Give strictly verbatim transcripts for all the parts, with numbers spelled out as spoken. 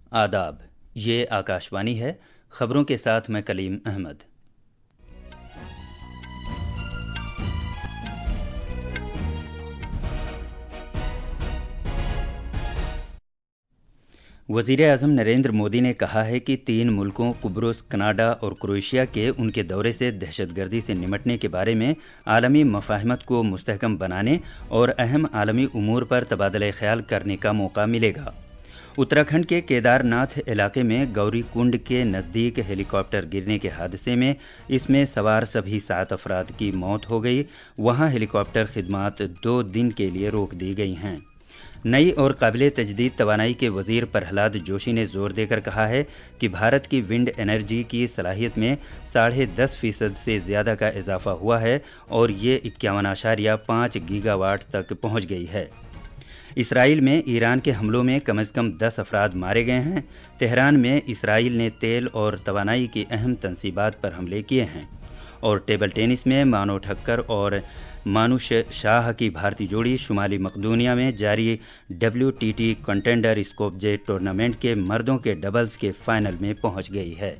आदाब, ये आकाशवाणी है। खबरों के साथ मैं कलीम अहमद। वज़ीर आज़म नरेंद्र मोदी ने कहा है कि तीन मुल्कों कुब्रुस, कनाडा और क्रोएशिया के उनके दौरे से दहशतगर्दी से निमटने के बारे में आलमी मफाहमत को मुस्तहकम बनाने और अहम आलमी उमूर पर तबादला ख्याल करने का मौका मिलेगा। उत्तराखंड के केदारनाथ इलाके में गौरी कुंड के नज़दीक हेलीकॉप्टर गिरने के हादसे में इसमें सवार सभी सात अफराद की मौत हो गई। वहां हेलीकॉप्टर खिदमात दो दिन के लिए रोक दी गई हैं। नई और काबिल तजदीद तवानाई के वज़ीर प्रहलाद जोशी ने जोर देकर कहा है कि भारत की विंड एनर्जी की सलाहियत में साढ़े दस फीसद से ज़्यादा का इजाफा हुआ है और ये इक्यावन आशारिया पाँच गीगावाट तक पहुँच गई है। इसराइल में ईरान के हमलों में कम से कम दस अफराद मारे गए हैं। तेहरान में इसराइल ने तेल और तवानाई की अहम तनसीबात पर हमले किए हैं। और टेबल टेनिस में मानो ठक्कर और मानुष शाह की भारतीय जोड़ी शुमाली मकदूनिया में जारी W T T contender Skopje tournament के मर्दों के डबल्स के फाइनल में पहुंच गई है।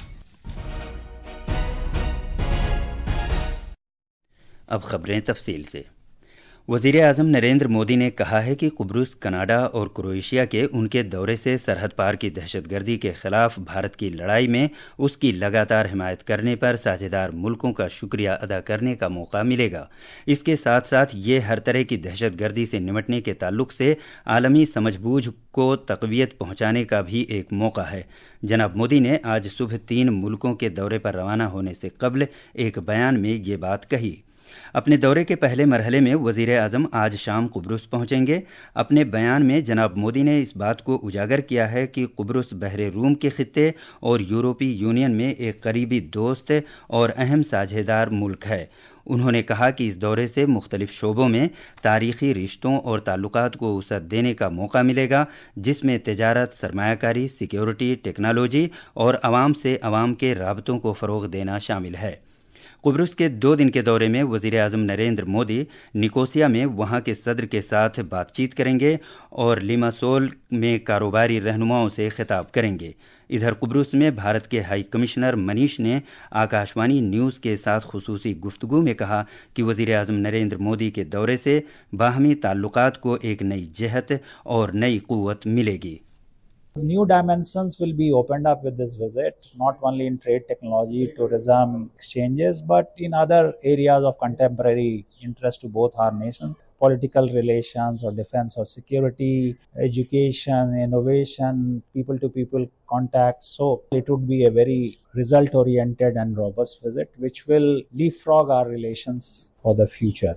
अब खबरें तफसील से। वज़ीर आज़म नरेंद्र मोदी ने कहा है कि कुब्रुस, कनाडा और क्रोएशिया के उनके दौरे से सरहद पार की दहशतगर्दी के खिलाफ भारत की लड़ाई में उसकी लगातार हिमायत करने पर साझेदार मुल्कों का शुक्रिया अदा करने का मौका मिलेगा। इसके साथ साथ ये हर तरह की दहशतगर्दी से निमटने के ताल्लुक से आलमी समझबूझ को तक़वियत पहुंचाने का भी एक मौका है। जनाब मोदी ने आज सुबह तीन मुल्कों के दौरे पर रवाना होने से कबल एक बयान में ये बात कही। अपने दौरे के पहले मरहले में वज़ीर आज़म आज शाम कुब्रुस पहुंचेंगे। अपने बयान में जनाब मोदी ने इस बात को उजागर किया है कि कुब्रुस बहरे रूम के खित्ते और यूरोपीय यूनियन में एक करीबी दोस्त और अहम साझेदार मुल्क है। उन्होंने कहा कि इस दौरे से मुख्तलिफ शोबों में तारीखी रिश्तों और ताल्लुकात को वसअत देने का मौका मिलेगा, जिसमें तिजारत, सरमायाकारी, सिक्योरिटी, टेक्नोलॉजी और अवाम से अवाम के राबतों को फ़रोग़ देना शामिल है। कुब्रुस के दो दिन के दौरे में वज़ीर आज़म नरेंद्र मोदी निकोसिया में वहां के सदर के साथ बातचीत करेंगे और लिमासोल में कारोबारी रहनुमाओं से खिताब करेंगे। इधर कुब्रुस में भारत के हाई कमिश्नर मनीष ने आकाशवाणी न्यूज़ के साथ खुसूसी गुफ्तगू में कहा कि वज़ीर आज़म नरेंद्र मोदी के दौरे से बाहमी ताल्लुकात को एक नई जहत और नई क़ुव्वत मिलेगी। New dimensions will be opened up with this visit, not only in trade, technology, tourism, exchanges, but in other areas of contemporary interest to both our nations. Political relations or defense or security, education, innovation, people-to-people contact. So it would be a very result-oriented and robust visit, which will leapfrog our relations for the future.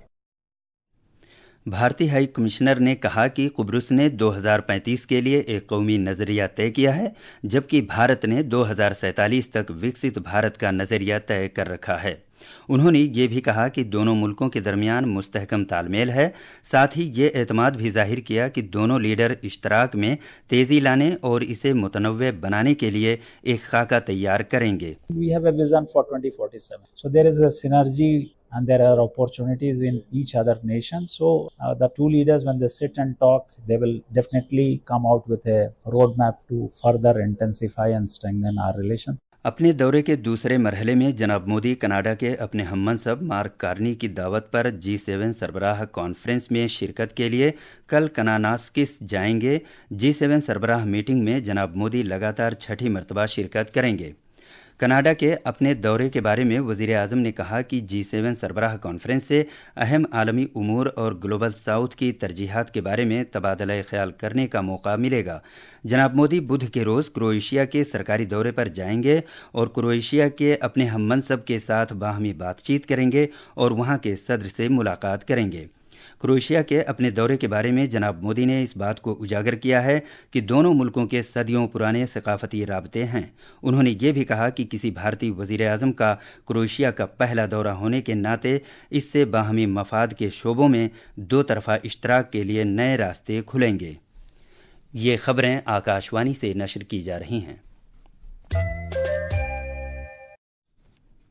भारतीय high commissioner ने कहा कि कुब्रुस ने दो हज़ार पैंतीस के लिए एक कौमी नज़रिया तय किया है, जबकि भारत ने दो हज़ार सैंतालीस तक विकसित भारत का नज़रिया तय कर रखा है। उन्होंने ये भी कहा कि दोनों मुल्कों के दरमियान मुस्तहकम तालमेल है। साथ ही ये एतमाद भी जाहिर किया कि दोनों लीडर इश्तराक में तेज़ी लाने और इसे मुतनव्वे बनाने के लिए एक खाका तैयार करेंगे। We have a vision for twenty forty-seven. So there is a synergy and there are opportunities in each other nation. So uh, the two leaders, when they sit and talk, they will definitely come out with a roadmap to further intensify and strengthen our relations. अपने दौरे के दूसरे मरहले में जनाब Modi Canada के अपने हममनसब mark Carney की दावत पर जी सेवन सरबराह कॉन्फ्रेंस में शिरकत के लिए कल कनानास्किस जाएंगे। जी सेवन सरबराह मीटिंग में जनाब मोदी लगातार छठी मरतबा शिरकत करेंगे। कनाडा के अपने दौरे के बारे में वज़ीर आज़म ने कहा कि जी सेवन सरबराह कॉन्फ्रेंस से अहम आलमी उमूर और ग्लोबल साउथ की तरजीहात के बारे में तबादला ख्याल करने का मौका मिलेगा। जनाब मोदी बुध के रोज़ क्रोएशिया के सरकारी दौरे पर जाएंगे और क्रोएशिया के अपने हममनसब के साथ बाहमी बातचीत करेंगे और वहां के सदर से मुलाकात करेंगे। क्रोएशिया के अपने दौरे के बारे में जनाब मोदी ने इस बात को उजागर किया है कि दोनों मुल्कों के सदियों पुराने सकाफती राबते हैं। उन्होंने ये भी कहा कि किसी भारतीय वज़ीर आज़म का क्रोएशिया का पहला दौरा होने के नाते इससे बाहमी मफाद के शोबों में दो तरफा इश्तराक के लिए नए रास्ते खुलेंगे। ये खबरें आकाशवाणी से नशर की जा रही हैं।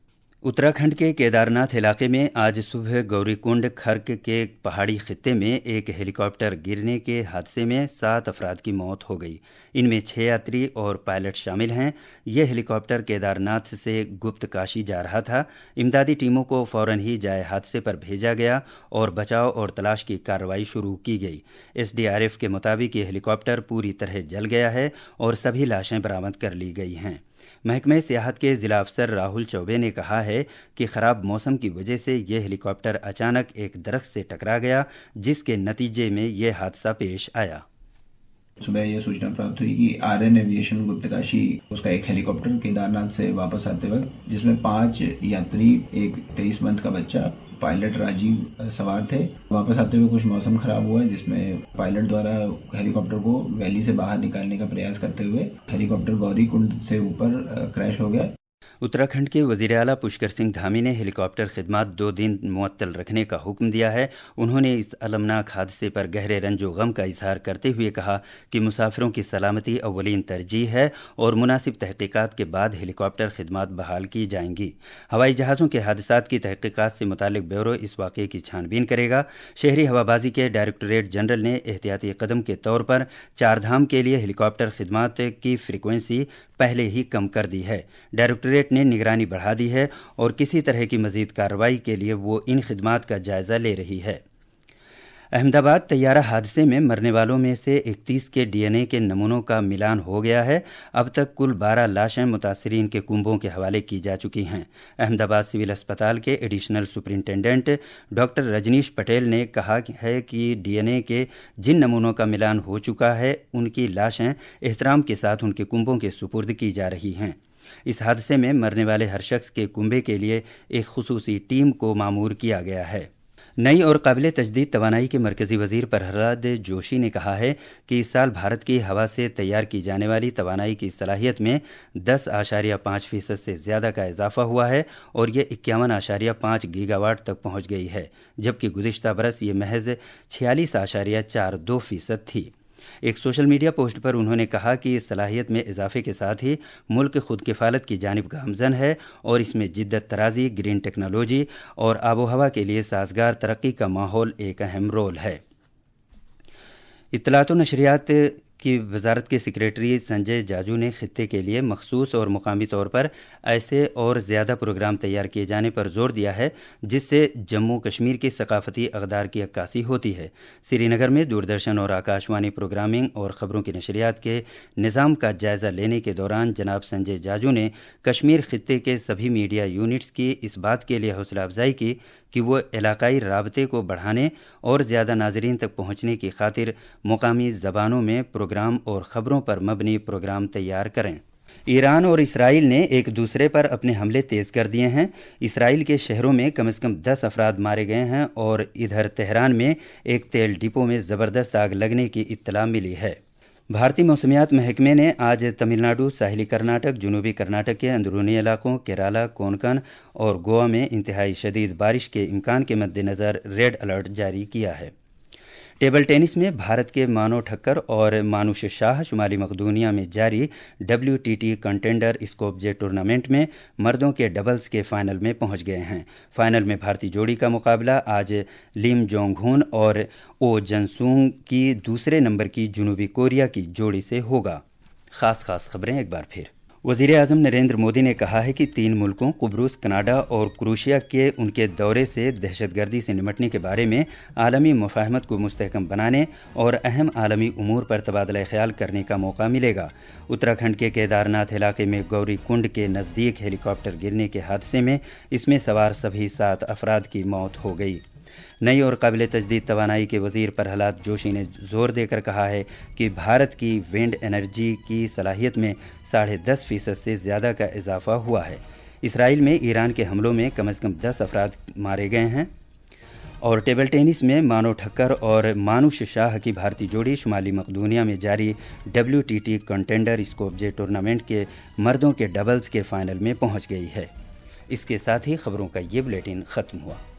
उत्तराखंड के केदारनाथ इलाके में आज सुबह गौरीकुंड खर्क के पहाड़ी खित्ते में एक हेलीकॉप्टर गिरने के हादसे में सात अफराद की मौत हो गई। इनमें छह यात्री और पायलट शामिल हैं। यह हेलीकॉप्टर केदारनाथ से गुप्त काशी जा रहा था। इमदादी टीमों को फौरन ही जाए हादसे पर भेजा गया और बचाव और तलाश की कार्रवाई शुरू की गई। एसडीआरएफ के मुताबिक ये हेलीकॉप्टर पूरी तरह जल गया है और सभी लाशें बरामद कर ली गई हैं। महकमे सियाहत के जिला अफसर राहुल चौबे ने कहा है कि खराब मौसम की वजह से यह हेलीकॉप्टर अचानक एक दरख्त से टकरा गया, जिसके नतीजे में यह हादसा पेश आया। सुबह यह सूचना प्राप्त हुई कि आर एन एविएशन गुप्तकाशी उसका एक हेलीकॉप्टर केदारनाथ से वापस आते वक्त, जिसमें पांच यात्री, एक तेईस मंथ का बच्चा, पायलट राजीव सवार थे। वापस आते हुए कुछ मौसम खराब हुआ, जिसमें पायलट द्वारा हेलीकॉप्टर को वैली से बाहर निकालने का प्रयास करते हुए हेलीकॉप्टर गौरी कुंड से ऊपर क्रैश हो गया। उत्तराखंड के वजीर आला पुष्कर सिंह धामी ने हेलीकॉप्टर खिदमात दो दिन मुअत्तल रखने का हुक्म दिया है। उन्होंने इस अलमनाक हादसे पर गहरे रंजो गम का इजहार करते हुए कहा कि मुसाफिरों की सलामती अव्वलीन तरजीह है और मुनासिब तहकीकात के बाद हेलीकॉप्टर खिदमात बहाल की जाएंगी। हवाई जहाज़ों के हादसात की तहकीकात से मुतालिक ब्यूरो इस वाक़े की छानबीन करेगा। शहरी हवाबाजी के डायरेक्टोरेट जनरल ने एहतियाती कदम के तौर पर चारधाम के लिए हेलीकॉप्टर खिदमात की फ्रीक्वेंसी पहले ही कम कर दी है। डायरेक्टोरेट ने निगरानी बढ़ा दी है और किसी तरह की मजीद कार्रवाई के लिए वो इन खिदमात का जायजा ले रही है। अहमदाबाद तैयारा हादसे में मरने वालों में से इकतीस के डीएनए के नमूनों का मिलान हो गया है। अब तक कुल बारह लाशें मुतासरीन के कुंभों के हवाले की जा चुकी हैं। अहमदाबाद सिविल अस्पताल के additional superintendent doctor Rajnish Patel ने कहा है कि डीएनए के जिन नमूनों का मिलान हो चुका है, उनकी लाशें एहतराम के साथ उनके कुंभों के सुपुर्द की जा रही हैं। इस हादसे में मरने वाले हर शख्स के कुंभे के लिए एक खुसूसी टीम को मामूर किया गया है। नई और काबिल तजदीद तवानाई के मरकजी वजीर प्रहलाद जोशी ने कहा है कि इस साल भारत की हवा से तैयार की जाने वाली तवानाई की सलाहियत में दस आशारिया पाँच फीसद से ज़्यादा का इजाफा हुआ है और ये इक्यावन आशारिया पाँच गीगावाट तक पहुँच गई है, जबकि गुज़िश्ता बरस ये महज छियालीस आशारिया चार दो फीसद थी। एक सोशल मीडिया पोस्ट पर उन्होंने कहा कि इस सलाहियत में इजाफे के साथ ही मुल्क खुद किफ़ालत की जानिब गामजन है और इसमें जिद्दत तराजी, ग्रीन टेक्नोलॉजी और आबो हवा के लिए साजगार तरक्की का माहौल एक अहम रोल है। इत्तलात व नशरियात की वजारत के सेक्रेटरी संजय जाजू ने खित्ते के लिए मखसूस और मुकामी तौर पर ऐसे और ज़्यादा प्रोग्राम तैयार किए जाने पर जोर दिया है जिससे जम्मू कश्मीर की सकाफती अक़दार की अक्कासी होती है। श्रीनगर में दूरदर्शन और आकाशवाणी प्रोग्रामिंग और ख़बरों की नशरियात के निज़ाम का जायज़ा लेने के दौरान जनाब संजय जाजू ने कश्मीर खित्ते के सभी मीडिया यूनिट्स की इस बात के लिए हौसला अफजाई की कि वो इलाकाई राबते को बढ़ाने और ज़्यादा नाजरीन तक पहुँचने की खातिर मुकामी ज़बानों में प्रोग्राम और ख़बरों पर मबनी प्रोग्राम तैयार करें। ईरान और इसराइल ने एक दूसरे पर अपने हमले तेज़ कर दिए हैं। इसराइल के शहरों में कम से कम दस अफराद मारे गए हैं और इधर तेहरान में एक तेल डिपो में ज़बरदस्त आग लगने की इत्तला मिली है। भारतीय मौसमियात महकमे ने आज तमिलनाडु, साहिली कर्नाटक, जनूबी कर्नाटक के अंदरूनी इलाकों, केराला, कोंकण और गोवा में इंतहाई शदीद बारिश के इम्कान के मद्देनज़र रेड अलर्ट जारी किया है। टेबल टेनिस में भारत के मानो ठक्कर और मानुष शाह शुमाली मकदूनिया में जारी W T T contender Skopje tournament में मर्दों के डबल्स के फाइनल में पहुंच गए हैं। फाइनल में भारतीय जोड़ी का मुकाबला आज लिम जोंग हुन और ओ जनसूंग की दूसरे नंबर की जनूबी कोरिया की जोड़ी से होगा। खास खास खबरें एक बार फिर। वज़ीर आज़म नरेंद्र मोदी ने कहा है कि तीन मुल्कों कुब्रूस, कनाडा और क्रोएशिया के उनके दौरे से दहशतगर्दी से निपटने के बारे में आलमी मुफाहमत को मुस्तहकम बनाने और अहम आलमी उमूर पर तबादला ख्याल करने का मौका मिलेगा। उत्तराखंड के केदारनाथ इलाके में गौरी कुंड के नज़दीक हेलीकॉप्टर गिरने के हादसे में इसमें सवार सभी सात अफराद की मौत हो गई। नई और काबिल तजदीद तवानाई के वज़ीर प्रहलाद जोशी ने जोर देकर कहा है कि भारत की विंड एनर्जी की सलाहियत में साढ़े दस फीसद से ज़्यादा का इजाफा हुआ है। इसराइल में ईरान के हमलों में कम से कम दस अफराद मारे गए हैं। और टेबल टेनिस में मानो ठक्कर और मानुष शाह की भारतीय जोड़ी शुमाली मकदूनिया में जारी W T T contender Skopje tournament के मर्दों के डबल्स के फाइनल में पहुंच गई है। इसके साथ ही खबरों का ये बुलेटिन ख़त्म हुआ।